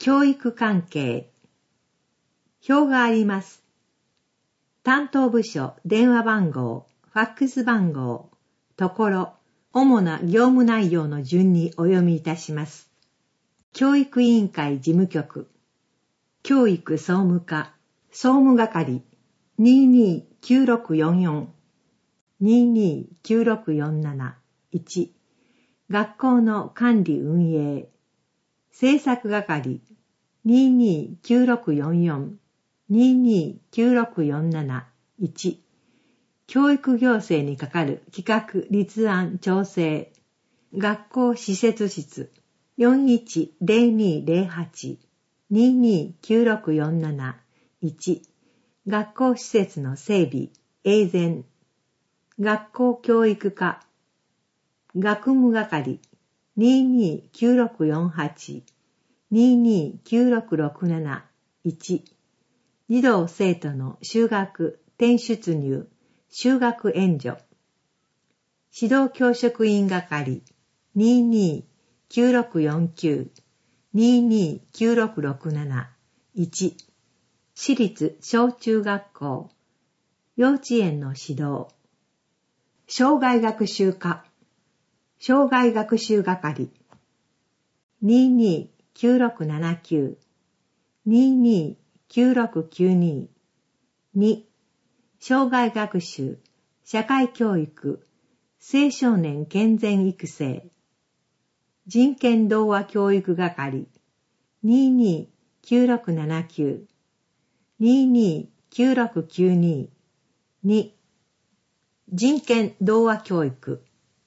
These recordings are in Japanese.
教育関係。表があります。担当部署、電話番号、ファックス番号、ところ、主な業務内容の順にお読みいたします。教育委員会事務局、教育総務課、総務係、229644、229647、1、学校の管理運営、政策係、229644、229647、1、教育行政に係る企画立案調整、学校施設室、410208、229647、1、学校施設の整備、永全、学校教育課、学務係、229648、229667、1、児童生徒の就学、転出入、就学援助、指導教職員係、229649、229667、1、私立小中学校、幼稚園の指導、生涯学習課、生涯学習係、229679、229692、2、生涯学習、社会教育、青少年健全育成、人権同和教育係、229679、229692、2、人権同和教育、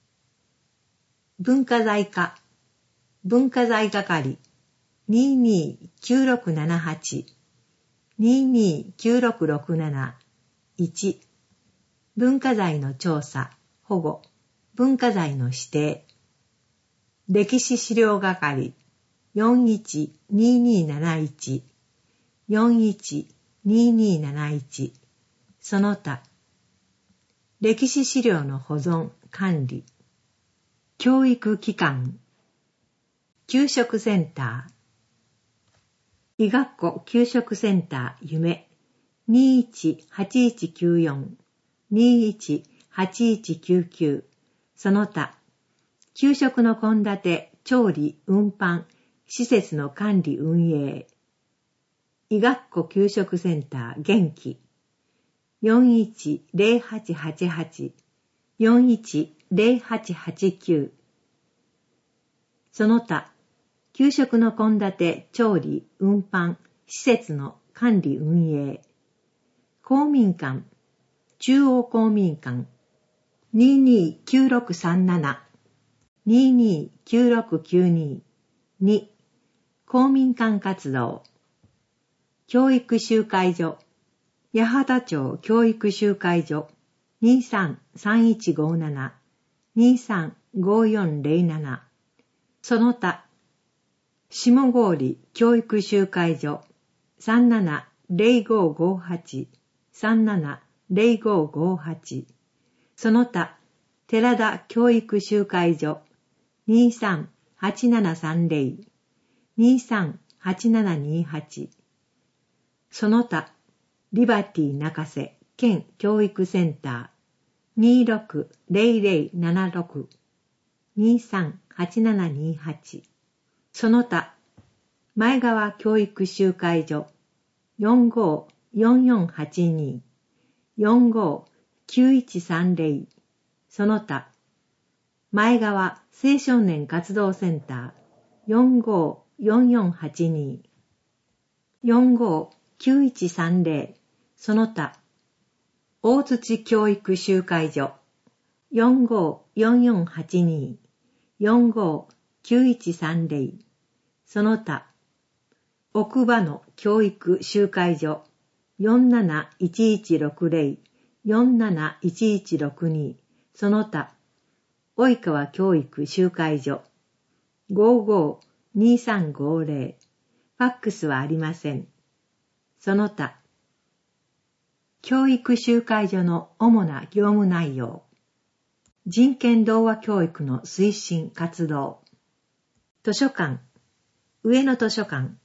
文化財課、文化財係、229678、229667、1、文化財の調査、保護、文化財の指定、歴史資料係、412271、412271、その他、歴史資料の保存、管理、教育機関、給食センター、医学校給食センター夢、218194、218199、その他、給食の献立、調理、運搬、施設の管理運営、医学校給食センター元気、410888、410889、その他、給食の献立、調理、運搬、施設の管理運営、公民館、中央公民館、229637、229692、2、公民館活動、教育集会所、八幡町教育集会所、233157、235407、その他、下郡教育集会所、370558、370558、その他、寺田教育集会所、238730、238728、その他、リバティ中瀬県教育センター、260076、238728、その他、前川教育集会所、454482、459130、その他、前川青少年活動センター、454482、459130、その他、大槌教育集会所、454482、459130、その他、奥羽の教育集会所、471160、471162、その他、及川教育集会所、552350、ファックスはありません。その他、教育集会所の主な業務内容、人権同和教育の推進活動、図書館、上野図書館、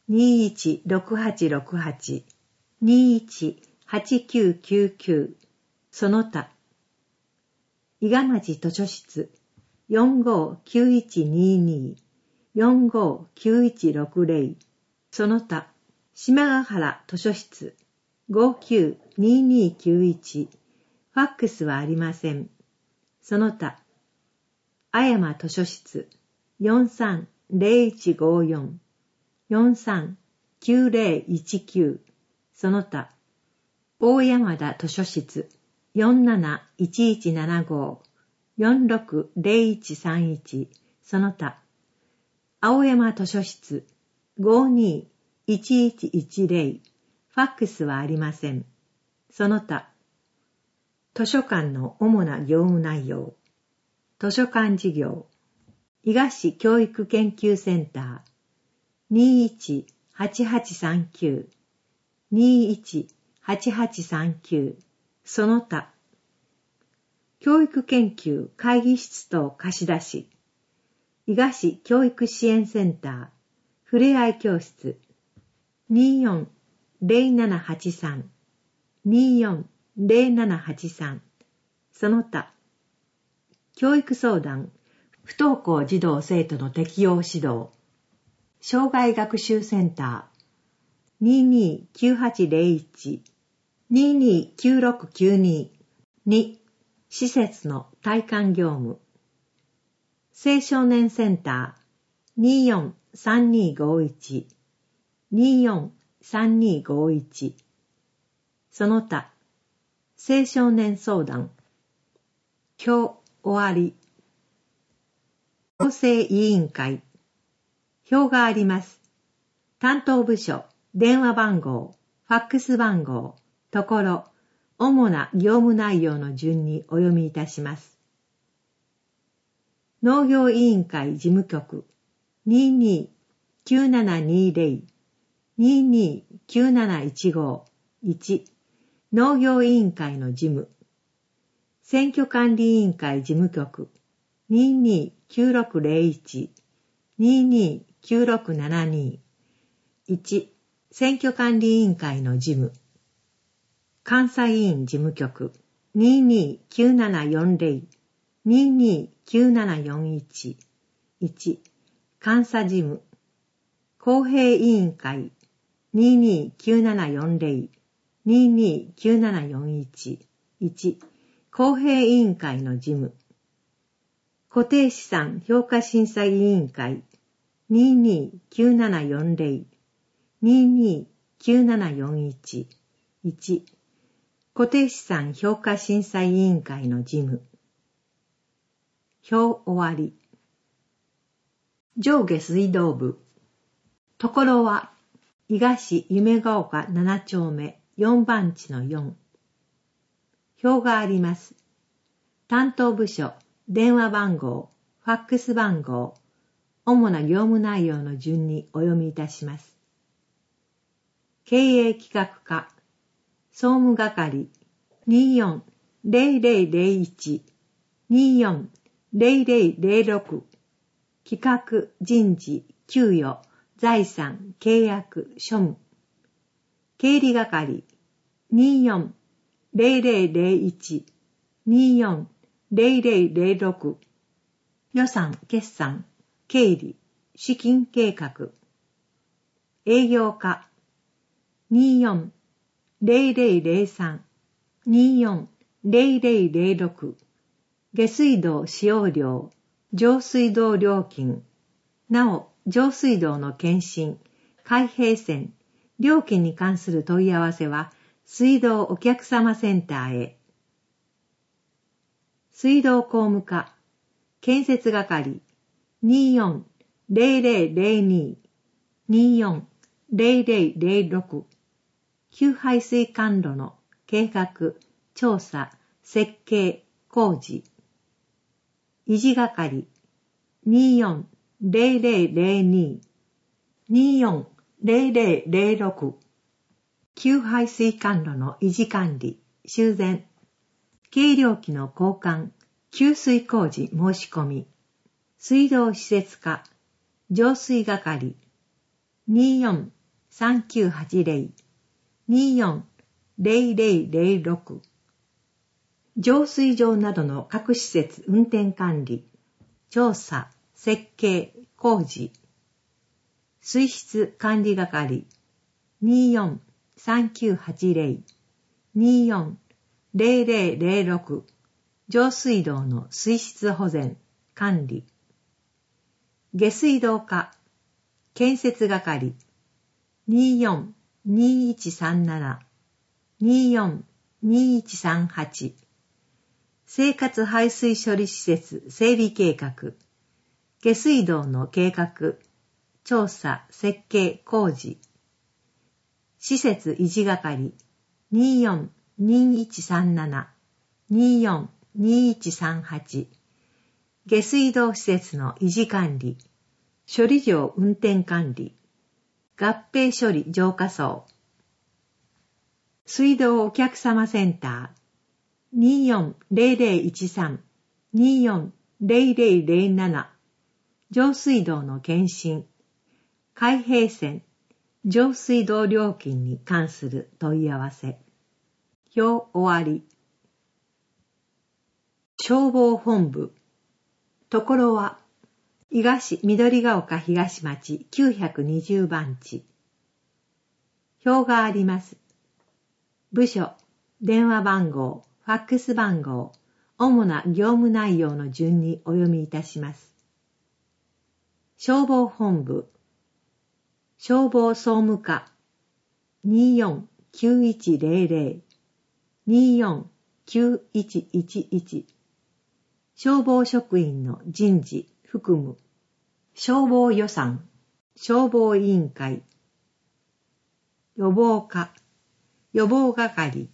216868、218999、その他。伊賀町図書室、459122、459160、その他。島ヶ原図書室、592291、ファックスはありません。その他。阿山図書室、430154、439019、その他。大山田図書室、471175、460131、その他。青山図書室、521110、ファックスはありません。その他。図書館の主な業務内容。図書館事業。伊賀市教育研究センター、218839、218839、その他。教育研究会議室等貸し出し。伊賀市教育支援センター、ふれあい教室、240783、240783、その他。教育相談、不登校児童生徒の適応指導、障害学習センター、229801、229692、2、施設の体感業務、青少年センター、243251、243251、その他。青少年相談。今日終わり。構成委員会。表があります。担当部署、電話番号、ファックス番号、ところ、主な業務内容の順にお読みいたします。農業委員会事務局、229720、229715、1、農業委員会の事務。選挙管理委員会事務局、229601、229672、1、選挙管理委員会の事務。監査委員事務局、229740、229741、1、監査事務。公平委員会、229740、229741、1、公平委員会の事務。固定資産評価審査委員会、229740、229741、1、固定資産評価審査委員会の事務。表終わり。上下水道部。ところは、伊賀市夢ヶ丘7丁目4番地の4。表があります。担当部署、電話番号、ファックス番号、主な業務内容の順にお読みいたします。経営企画課、総務係、240001、240006、企画、人事、給与、財産、契約、庶務。経理係、240001、240006、予算、決算、経理、資金計画。営業課、240003、240006、下水道使用料、上水道料金。なお、上水道の検針、開閉栓、料金に関する問い合わせは、水道お客様センターへ。水道工務課、建設係、240002、240006、給排水管路の計画、調査、設計、工事。維持係、240002、240006、給排水管路の維持管理、修繕。計量器の交換、給水工事申し込み。水道施設課、浄水係、240002、 24-3980-24-0006浄水場などの各施設運転管理、調査、設計、工事、水質管理係 24-3980-24-0006上水道の水質保全、管理、下水道課、建設係 24-2137-24-2138生活排水処理施設整備計画、下水道の計画、調査、設計、工事、施設維持係 24-2137-24-2138下水道施設の維持管理、処理場運転管理、合併処理浄化槽、水道お客様センター 24-0013-24-0007上水道の検診、開閉栓、上水道料金に関する問い合わせ。表終わり。消防本部。ところは、伊賀市緑ヶ丘東町920番地。表があります。部署、電話番号、ファックス番号、主な業務内容の順にお読みいたします。消防本部、消防総務課 24-9100-24-9111 消防職員の人事含む消防予算消防委員会予防課予防係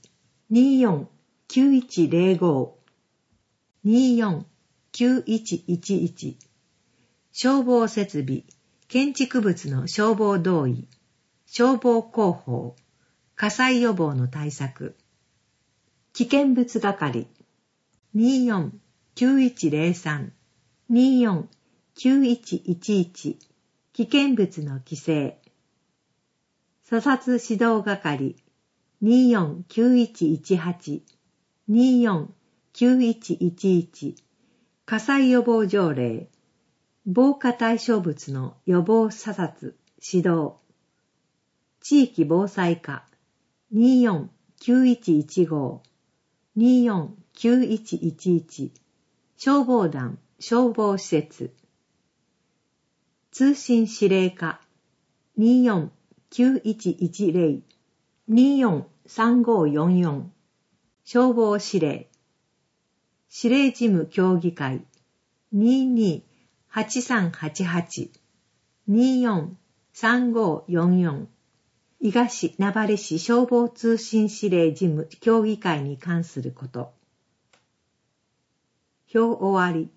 24-9105-24-9111消防設備建築物の消防同意、消防広報、火災予防の対策、危険物係、24-9103、24-9111、危険物の規制、査察指導係、24-9118、24-9111、火災予防条例、防火対象物の予防査察、指導。地域防災課 24-9115、24-9111、消防団、消防施設。通信指令課 24-9110、24-3544、消防指令。指令事務協議会 22-8388-24-3544 伊賀市名張市消防通信指令事務協議会に関すること。表終わり。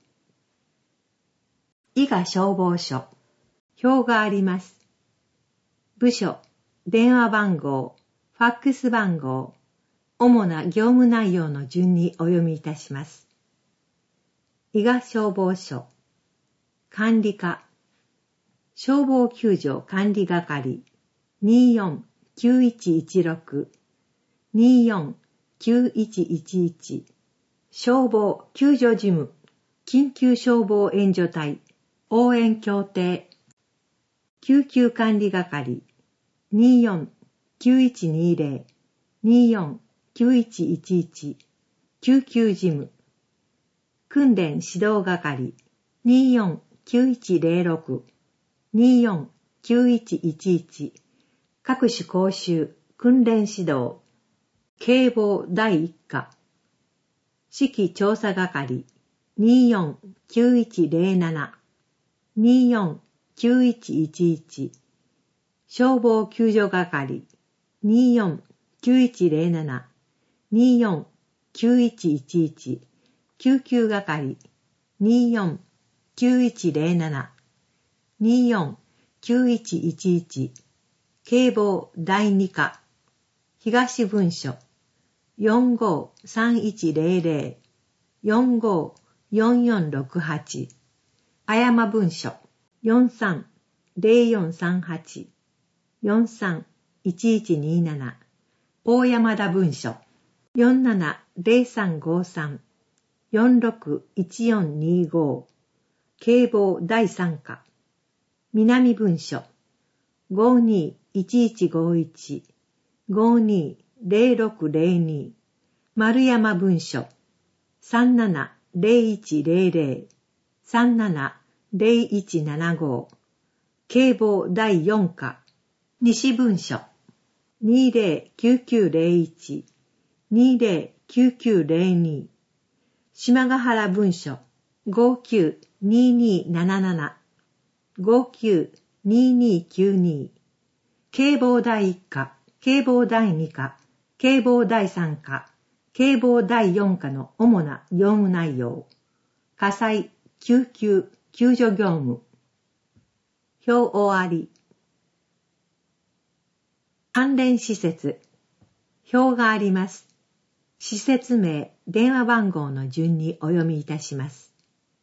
伊賀消防署。表があります。部署、電話番号、ファックス番号、主な業務内容の順にお読みいたします。伊賀消防署。管理課。消防救助管理係。24-9116、24-9111。消防救助事務。緊急消防援助隊。応援協定。救急管理係。24-9120、24-9111。救急事務。訓練指導係。24-9106、24-9111。各種講習、訓練指導。警防第一課。指揮調査係。24-9107、24-9111。消防救助係。24-9107、24-9111。救急係。24-9107、24-9111。警防第二課。東分署。45-3100、45-4468。綾間分署。43-0438。 431127大山田文書 470353461425 警棒第3課南文書 521151 520602 丸山文書 370100 370175 警棒第4課西文書 209901 209902 島ヶ原文書 592277 592292 警棒第1課警棒第2課警棒第3課警棒第4課の主な業務内容火災救急救助業務表終わり関連施設表があります。施設名、電話番号の順にお読みいたします。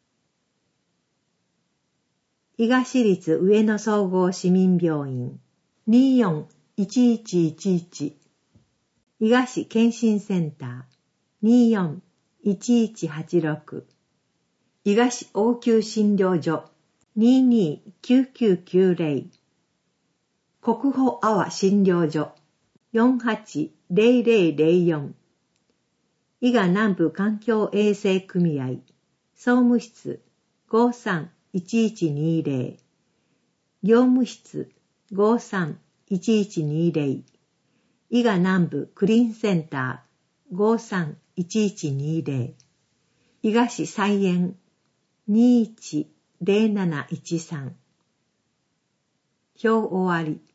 伊賀市立上野総合市民病院 241111 伊賀市健診センター 241186 伊賀市応急診療所 229990 国保阿波診療所 480004 伊賀南部環境衛生組合総務室 531120 業務室 531120 伊賀南部クリーンセンター 531120 伊賀市菜園 210713 表終わり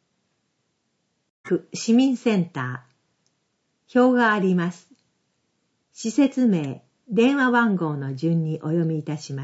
市民センター表があります。施設名、電話番号の順にお読みいたします。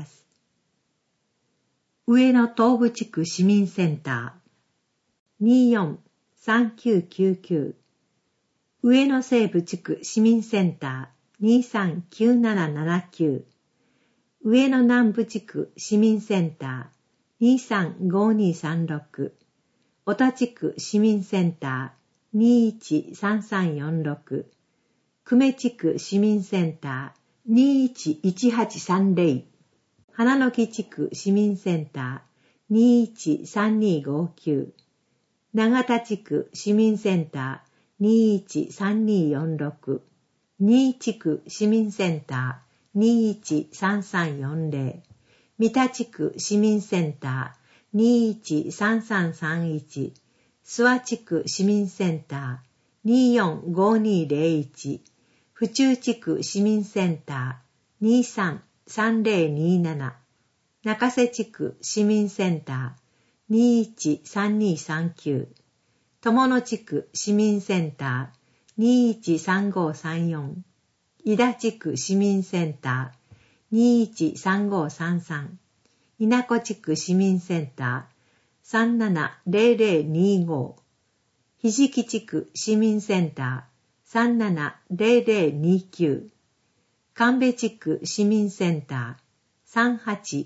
上野東部地区市民センター 243999 上野西部地区市民センター 239779 上野南部地区市民センター 235236 小田地区市民センター 213346 久米地区市民センター 211830 花の木地区市民センター 213259 長田地区市民センター 213246 新地区市民センター 213340 三田地区市民センター 213331 諏訪地区市民センター 245201 府中地区市民センター 233027 中瀬地区市民センター 213239 友野地区市民センター 213534 井田地区市民センター 213533 稲子地区市民センター 370025 ひじき地区市民センター 370029 神戸地区市民センター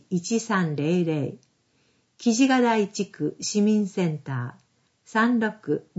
381300 木地ヶ台地区市民センター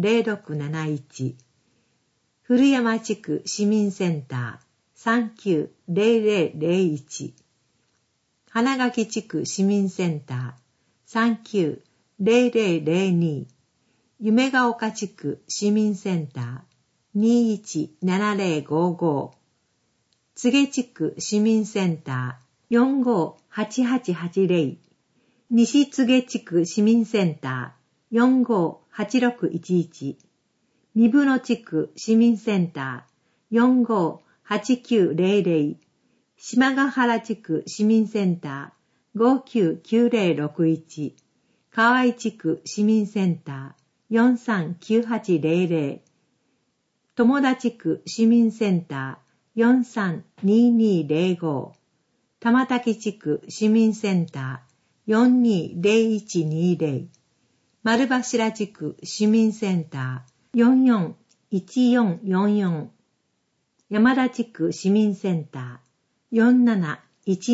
360671 古山地区市民センター 390001 花垣地区市民センター 390002 夢ヶ丘地区市民センター 217055 柘植地区市民センター 458880 西柘植地区市民センター 458611 三部地区市民センター 458900 島ヶ原地区市民センター 599061 河合地区市民センター 439800 友田地区市民センター 432205 玉滝地区市民センター 420120 丸柱地区市民センター 441444 山田地区市民センター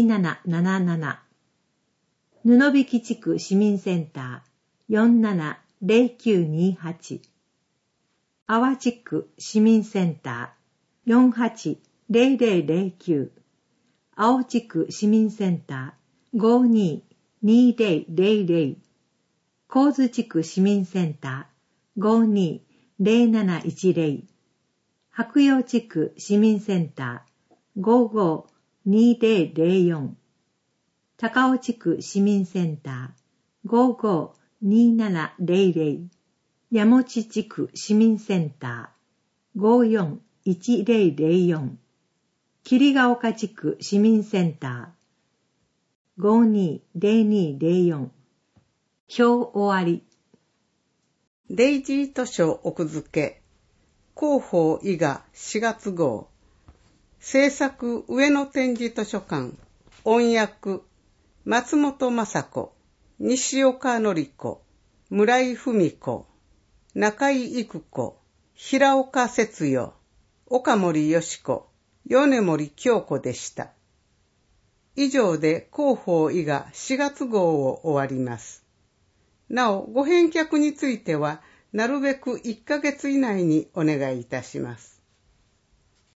471777 布引地区市民センター 0928。淡路区市民センター 480009。青地区市民センター 522000。神津地区市民センター 520710。白楊地区市民センター 552004。高尾地区市民センター 552700。矢持地区市民センター 541004。桐ヶ丘地区市民センター 520204。表終わり。 デイジー図書奥付け広報伊賀4月号。制作上野展示図書館。音訳松本雅子、西岡典子、村井文子、中井育子、平岡節代、岡森よし子、米森京子でした。以上で広報伊賀4月号を終わります。なお、ご返却については、なるべく1ヶ月以内にお願いいたします。